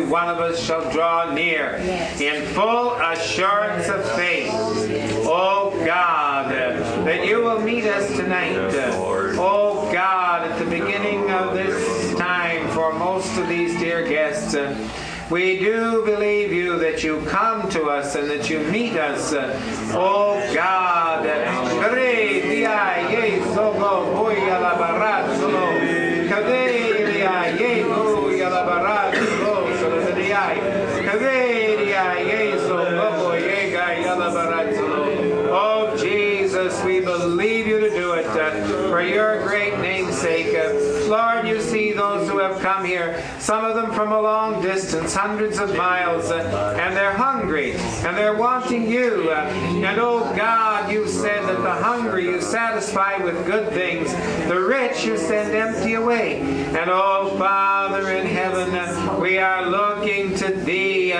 one of us shall draw near in full assurance of faith. Oh God, that you will meet us tonight. Oh God, at the beginning of this time for most of these dear guests, we do believe you that you come to us and that you meet us. Oh God, oh Jesus, we believe you to do it for your great name's sake. Lord, you see those who have come here, some of them from a long distance, hundreds of miles, and they're hungry, and they're wanting you. And oh God, you said that the hungry you satisfy with good things, the rich you send empty away. And oh Father in heaven, we are looking to thee.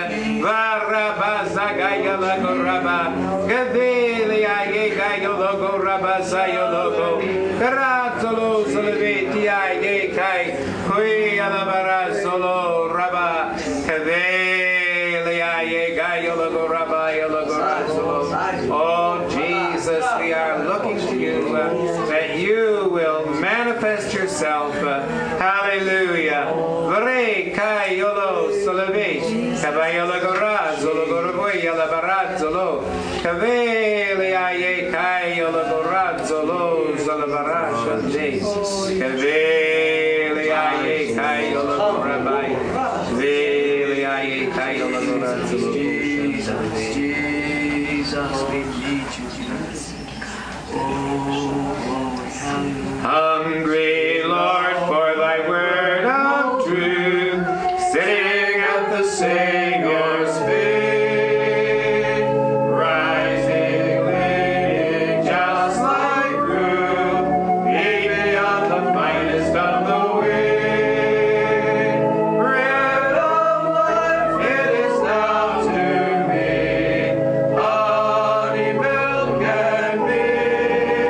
Oh Jesus, we are looking to you that you will manifest yourself. Hallelujah. Jesus, we need you, Jesus. Hungry, Lord, for thy word of truth, sitting at the Savior's feet, rising, leaning, just like Ruth, eat of the finest of the wheat. Bread of life, it is now to me, honey, milk, and meat.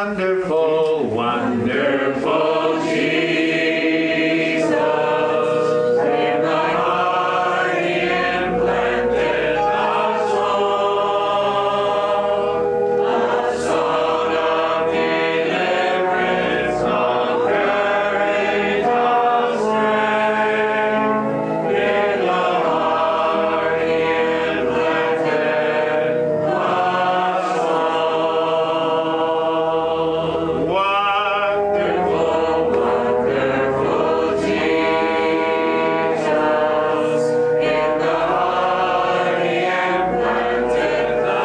wonderful, wonderful Jesus. In thy heart he implanted a song of deliverance, of courage, of strength. In the heart he implanted a song. Wonderful, wonderful Jesus. In the heart he implanted the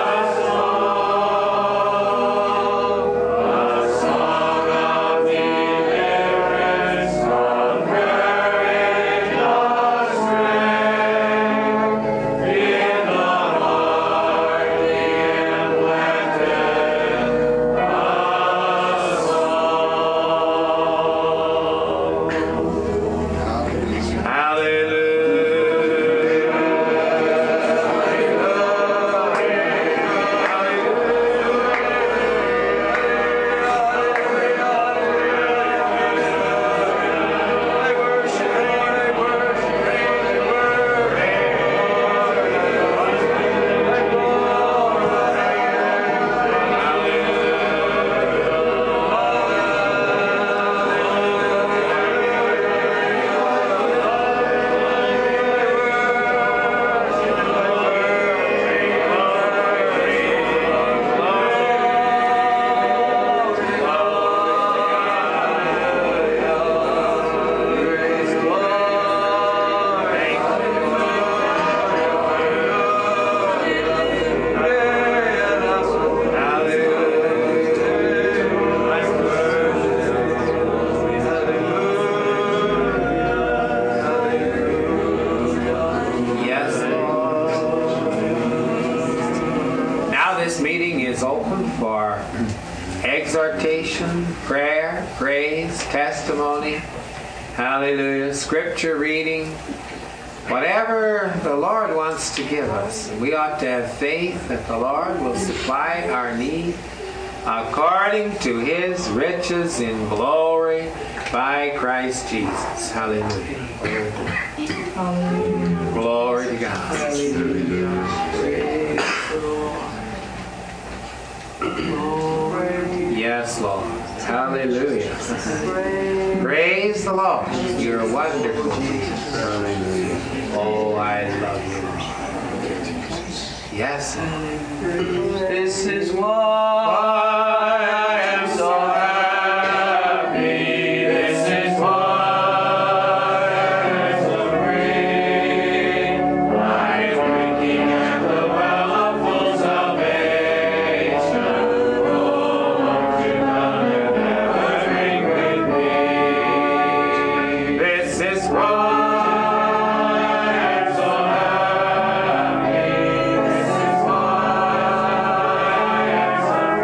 song of deliverance, of courage, of strength. In the heart he implanted Yes, Lord. Now this meeting is open for exhortation, prayer, praise, testimony, hallelujah, scripture reading, whatever the Lord wants to give us. We ought to have faith that the Lord will supply our need according to his riches in glory by Christ Jesus. Hallelujah. Glory to God. Yes, Lord. Hallelujah. Praise the Lord. You're wonderful, Jesus. Hallelujah. Oh, I love you. Yes. This is why I am so happy. This is why I'm so free. I'm drinking at the well of full salvation. Oh, won't you come and never drink with me? This is why I'm so happy. This is why I'm so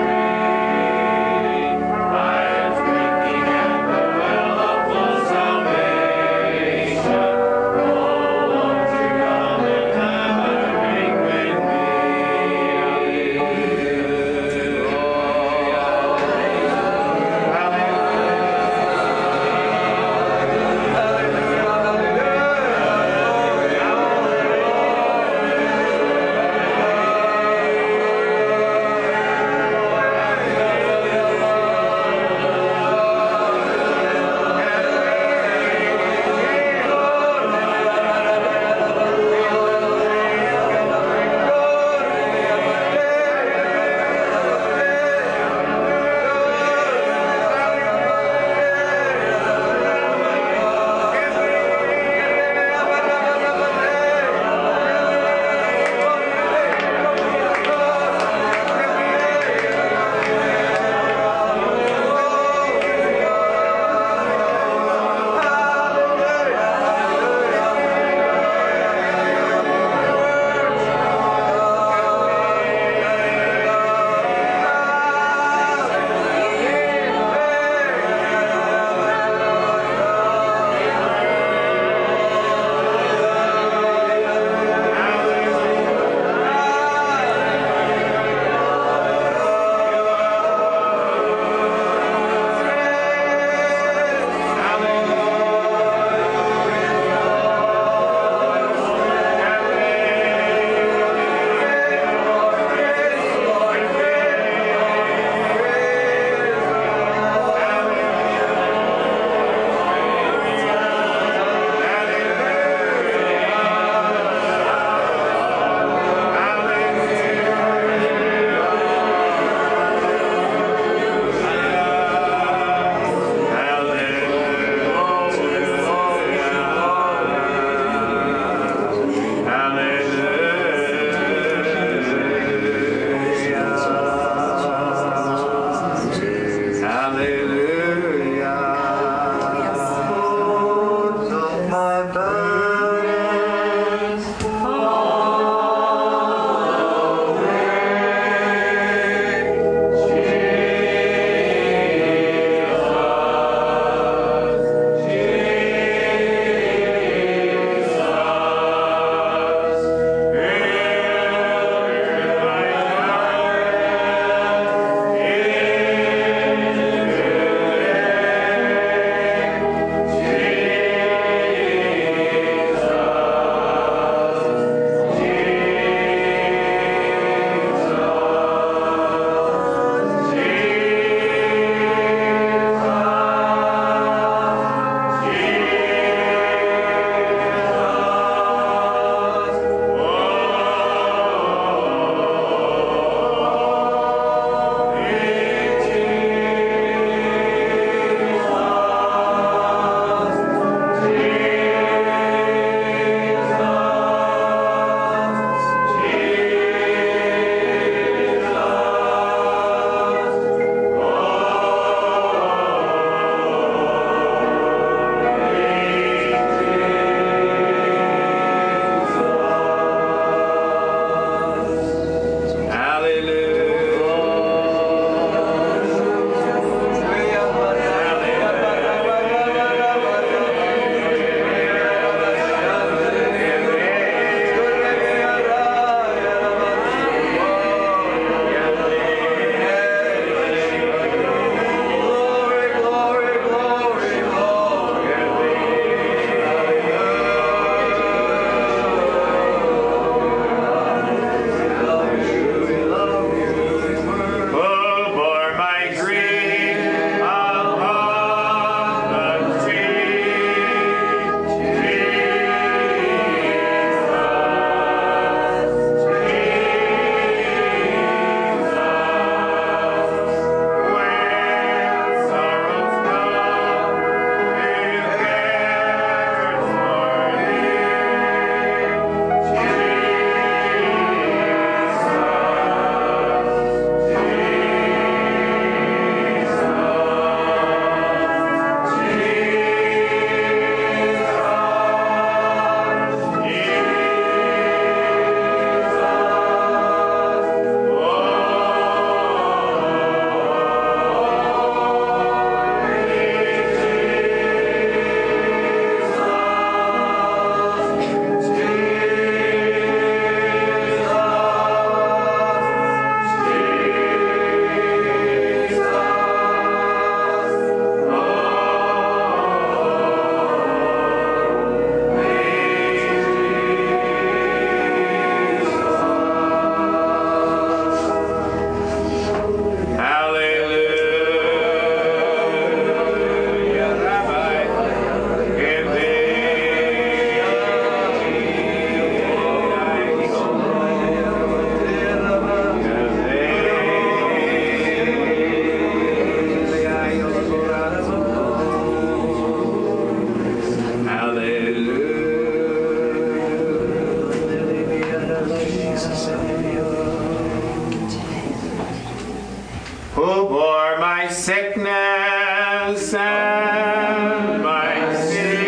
Who bore my sickness and my sin.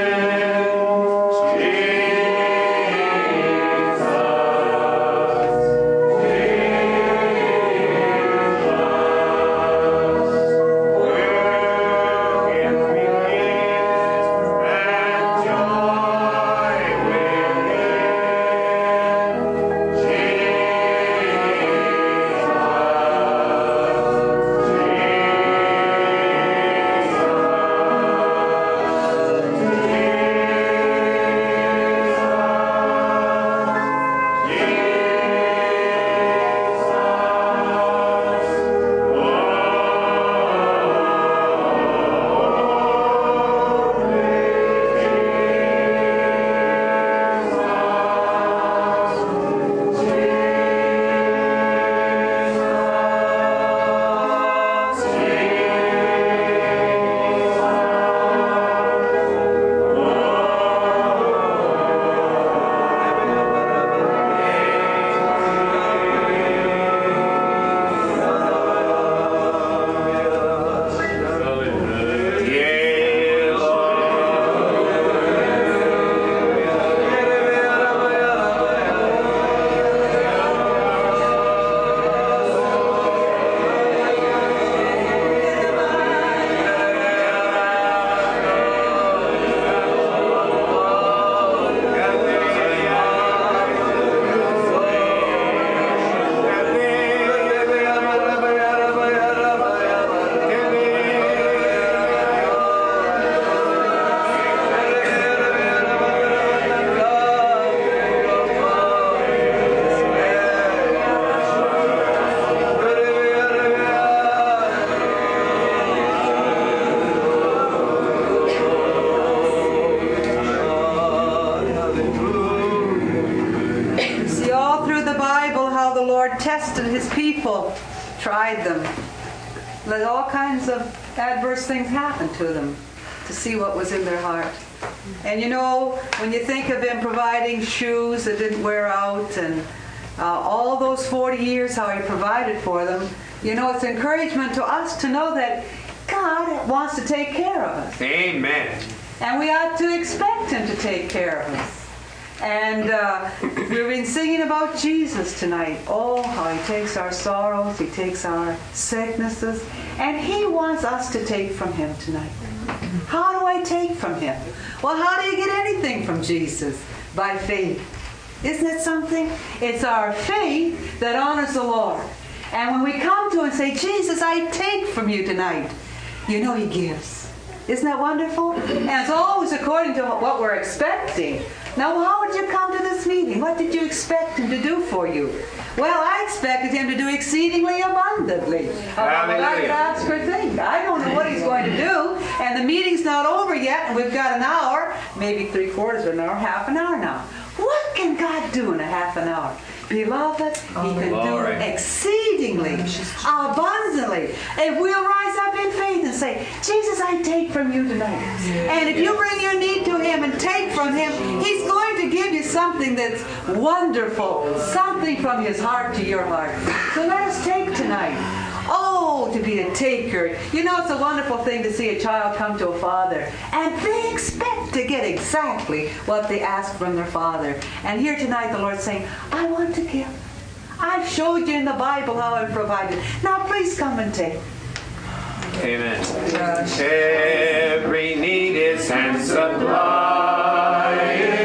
Tested his people, tried them, let all kinds of adverse things happen to them to see what was in their heart. And you know, when you think of him providing shoes that didn't wear out and all those 40 years how he provided for them, you know, it's encouragement to us to know that God wants to take care of us. Amen. And we ought to expect him to take care of us. And we've been singing about Jesus tonight. Oh, how he takes our sorrows, he takes our sicknesses, and he wants us to take from him tonight. How do I take from him? Well, how do you get anything from Jesus? By faith. Isn't it something? It's our faith that honors the Lord. And when we come to him and say, Jesus, I take from you tonight, you know he gives. Isn't that wonderful? And it's always according to what we're expecting. Now, how would you come to this meeting? What did you expect him to do for you? Well, I expected him to do exceedingly abundantly. I could ask or think. I don't know what he's going to do. And the meeting's not over yet, and we've got an hour, maybe 3/4 of an hour, half an hour now. What can God do in a half an hour? Beloved, he can do exceedingly, abundantly. If we'll rise up in faith and say, Jesus, I take from you tonight. And if you bring your need to him and take from him, he's going to give you something that's wonderful, something from his heart to your heart. So let us take tonight. Oh, to be a taker. You know, it's a wonderful thing to see a child come to a father, and they expect to get exactly what they ask from their father. And here tonight the Lord's saying, I want to give. I've showed you in the Bible how I've provided. Now please come and take. Amen. Every need is and supply.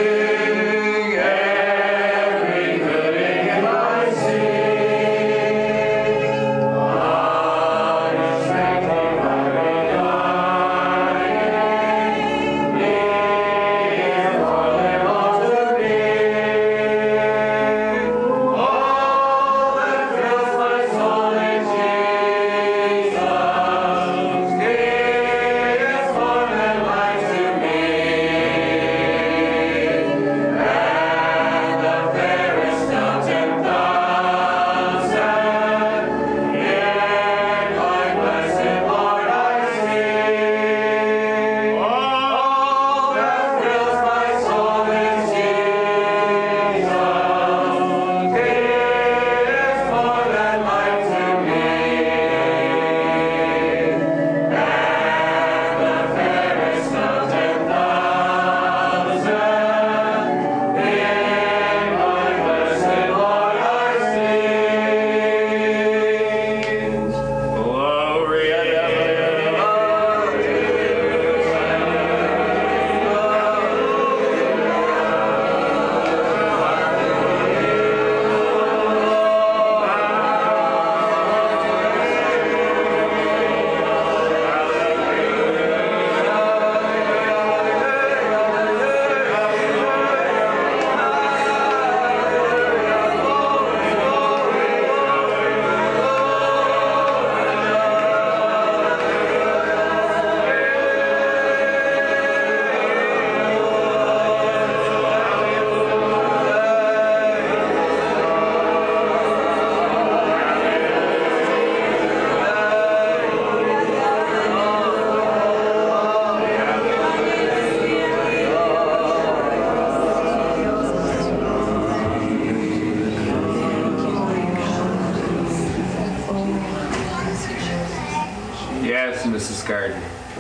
Mrs. Gardner.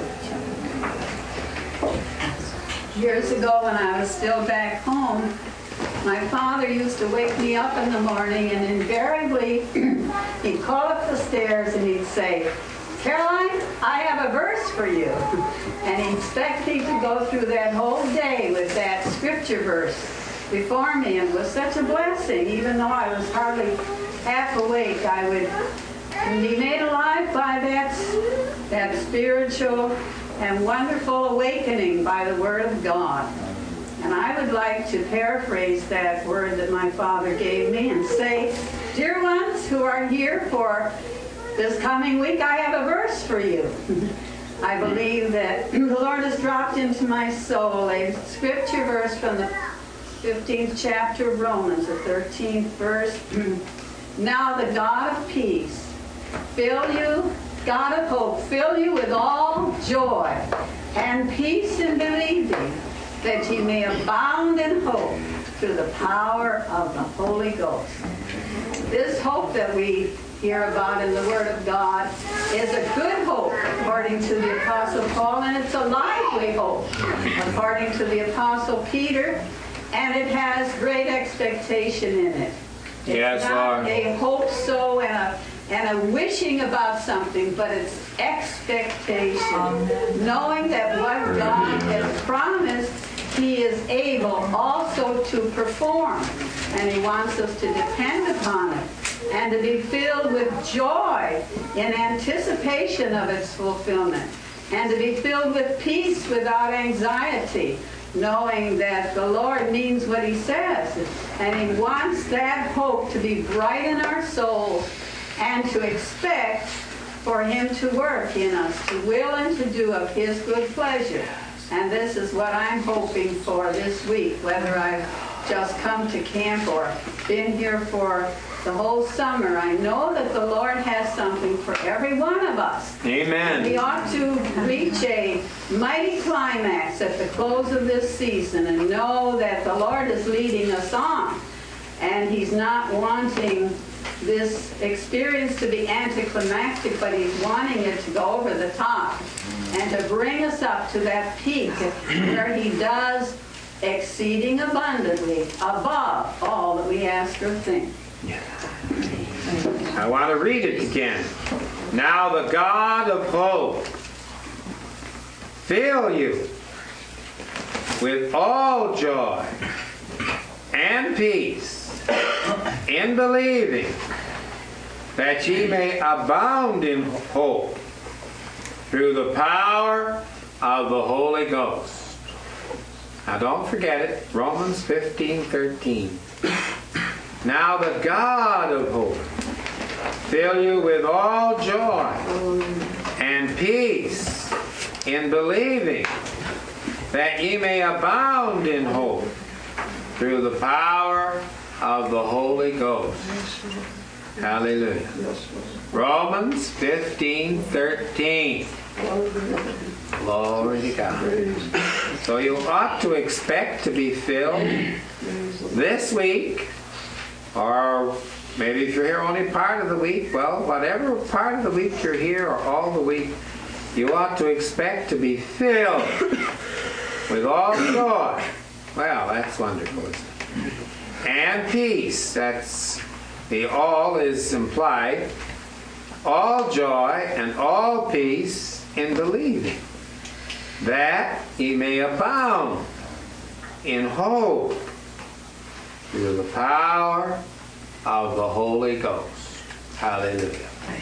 Years ago when I was still back home, my father used to wake me up in the morning, and invariably he'd call up the stairs and he'd say, "Caroline, I have a verse for you." And he'd expect me to go through that whole day with that scripture verse before me, and it was such a blessing. Even though I was hardly half awake, I would be made alive by that spiritual and wonderful awakening by the Word of God. And I would like to paraphrase that word that my father gave me and say, "Dear ones who are here for this coming week, I have a verse for you." I believe that the Lord has dropped into my soul a scripture verse from the 15th chapter of Romans, the 13th verse. "Now the God of peace fill you, God of hope, fill you with all joy and peace in believing, that ye may abound in hope through the power of the Holy Ghost." This hope that we hear about in the Word of God is a good hope, according to the Apostle Paul, and it's a lively hope, according to the Apostle Peter, and it has great expectation in it. It's Yes, not Lord. a hope so and a wishing about something, but it's expectation. Knowing that what God has promised, He is able also to perform. And He wants us to depend upon it and to be filled with joy in anticipation of its fulfillment, and to be filled with peace without anxiety, knowing that the Lord means what He says, and He wants that hope to be bright in our souls, and to expect for Him to work in us, to will and to do of His good pleasure. And this is what I'm hoping for this week, whether I've just come to camp or been here for the whole summer. I know that the Lord has something for every one of us. Amen. We ought to reach a mighty climax at the close of this season and know that the Lord is leading us on, and He's not wanting this experience to be anticlimactic, but He's wanting it to go over the top and to bring us up to that peak where He does exceeding abundantly above all that we ask or think. I want to read it again. "Now the God of hope fill you with all joy and peace in believing, that ye may abound in hope through the power of the Holy Ghost." Now don't forget it, Romans 15:13. "Now the God of hope fill you with all joy and peace in believing, that ye may abound in hope through the power of the Holy Ghost." Hallelujah. Romans 15:13. Glory to God. So you ought to expect to be filled this week, or maybe if you're here only part of the week, well, whatever part of the week you're here or all the week, you ought to expect to be filled with all joy. Well, that's wonderful, isn't it? And peace. That's the all is implied. All joy and all peace in believing, that ye may abound in hope through the power of the Holy Ghost. Hallelujah.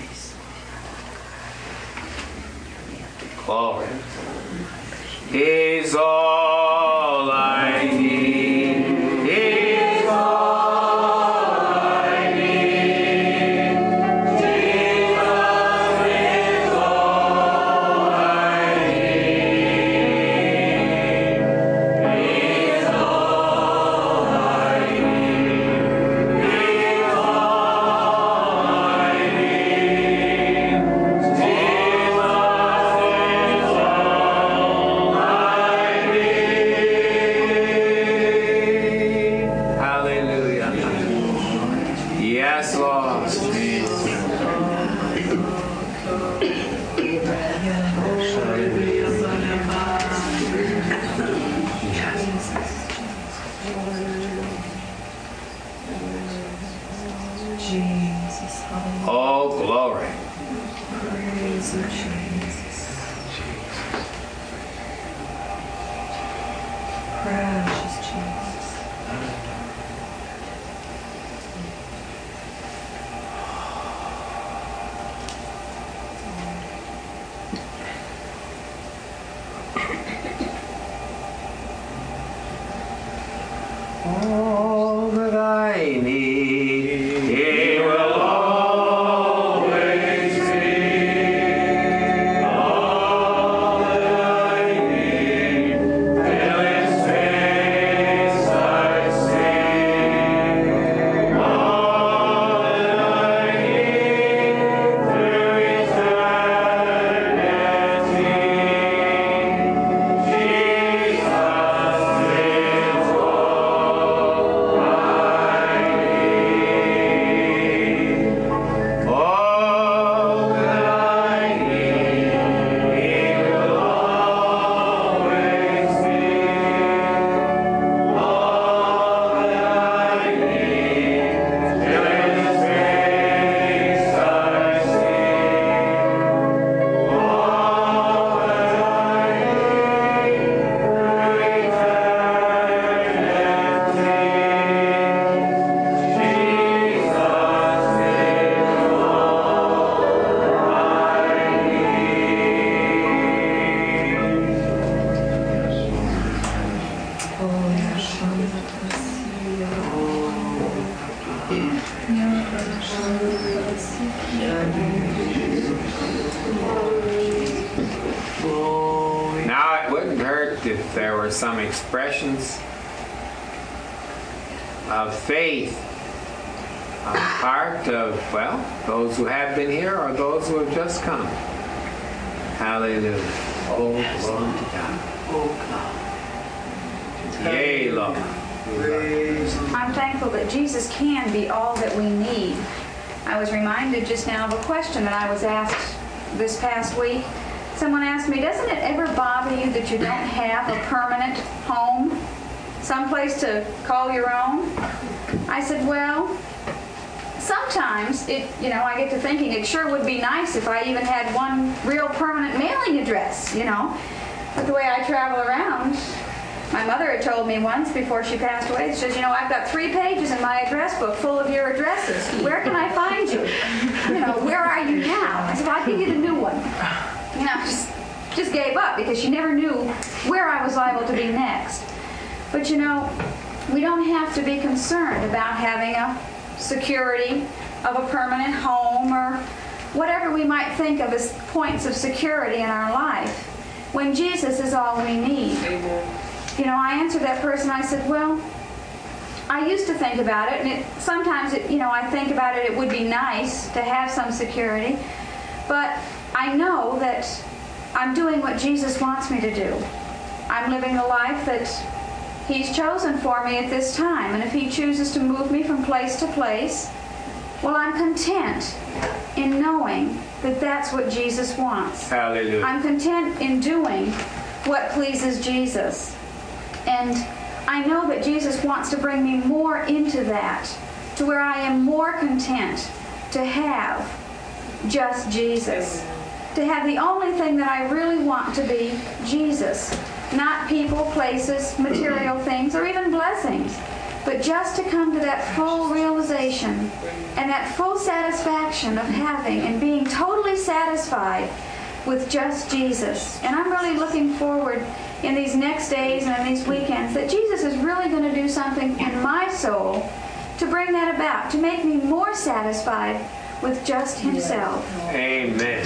Glory. He's all I need. He's all I need. Jesus is all I need. He's all I need. He's all I need. Jesus is all I need. Jesus, hallelujah. Oh, glory. Praise you, Jesus. Precious Jesus. All that I need, He will always be. All that I need, till His face I see. All that I need, through eternity. Jesus is all that I need, He will always be. All that I need, till His face I see. All that I need, through eternity. Jesus is Now, it wouldn't hurt if there were some expressions of faith on the part of, well, those who have been here or those who have just come. Hallelujah. Oh, glory to God. Yea, Lord. I'm thankful that Jesus can be all that we need. I was reminded just now of a question that I was asked this past week. Someone asked me, doesn't it ever bother you that you don't have a permanent home? Someplace to call your own? I said, well, sometimes I get to thinking it sure would be nice if I even had one real permanent mailing address, But the way I travel around, my mother had told me once before she passed away, she says, I've got 3 pages in my address book full of your addresses. Where can I find you? Where are you now? I said, well, I can get a new one. Just gave up because she never knew where I was liable to be next. But we don't have to be concerned about having a security of a permanent home or whatever we might think of as points of security in our life when Jesus is all we need. Amen. I answered that person, I said, well, I used to think about it, and sometimes I think about it would be nice to have some security, but I know that I'm doing what Jesus wants me to do. I'm living the life that He's chosen for me at this time, and if He chooses to move me from place to place, well, I'm content in knowing that that's what Jesus wants. Hallelujah. I'm content in doing what pleases Jesus. And I know that Jesus wants to bring me more into that, to where I am more content to have just Jesus. To have the only thing that I really want to be Jesus. Not people, places, material things, or even blessings. But just to come to that full realization and that full satisfaction of having and being totally satisfied with just Jesus. And I'm really looking forward in these next days and in these weekends that Jesus is really going to do something in my soul to bring that about, to make me more satisfied with just Himself. Amen.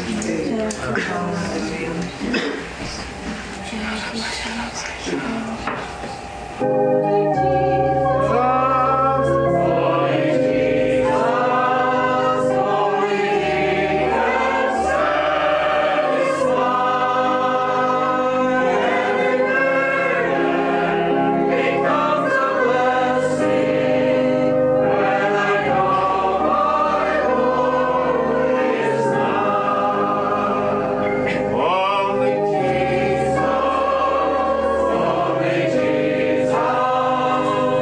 Only Jesus.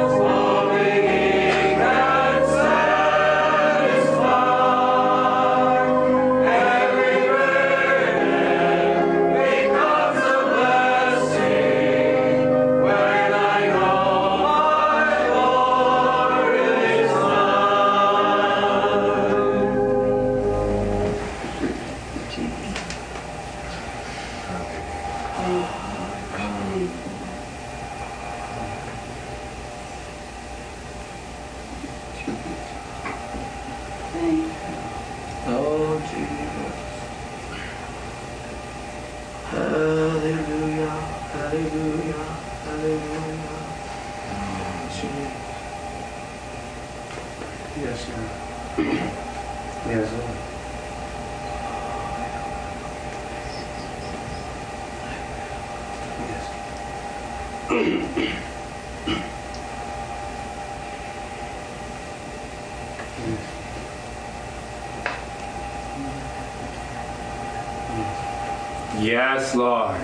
Yes, Lord. Yes, Lord. Yes, Lord.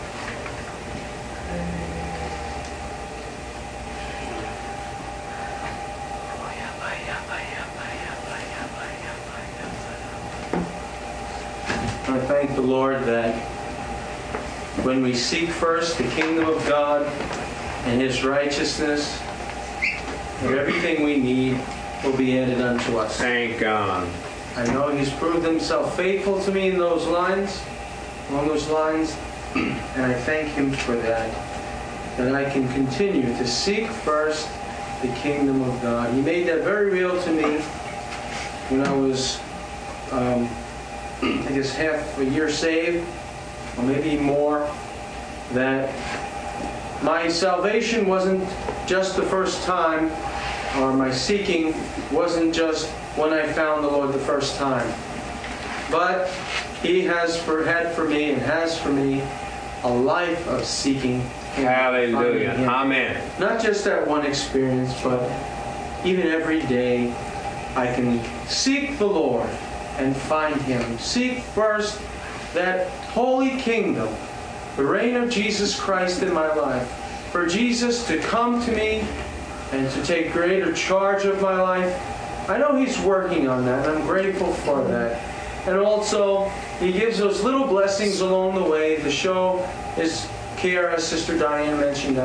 I thank the Lord that when we seek first the kingdom of God and His righteousness, that everything we need will be added unto us. Thank God. I know He's proved Himself faithful to me in those lines, along those lines, and I thank Him for that I can continue to seek first the kingdom of God. He made that very real to me when I was, I guess, half a year saved, or maybe more, that my salvation wasn't just the first time, or my seeking wasn't just when I found the Lord the first time. But He has had for me and has for me a life of seeking Him. Hallelujah. Him. Amen. Not just that one experience, but even every day I can seek the Lord and find Him. Seek first that holy kingdom, the reign of Jesus Christ in my life. For Jesus to come to me and to take greater charge of my life. I know He's working on that, and I'm grateful for that. And also, He gives those little blessings along the way to show His care, as Sister Diane mentioned.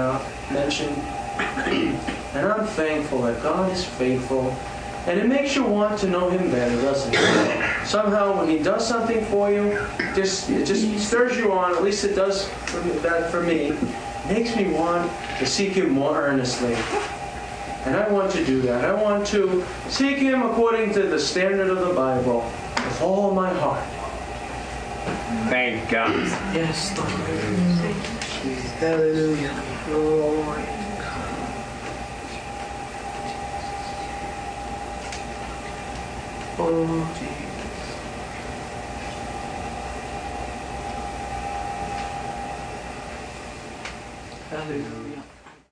And I'm thankful that God is faithful. And it makes you want to know Him better, doesn't it? Somehow, when He does something for you, it just stirs you on. At least it does that for me. It makes me want to seek Him more earnestly. And I want to do that. I want to seek Him according to the standard of the Bible with all my heart. Thank God. Yes, Lord. Hallelujah. Lord. Oh, Jesus. Hallelujah.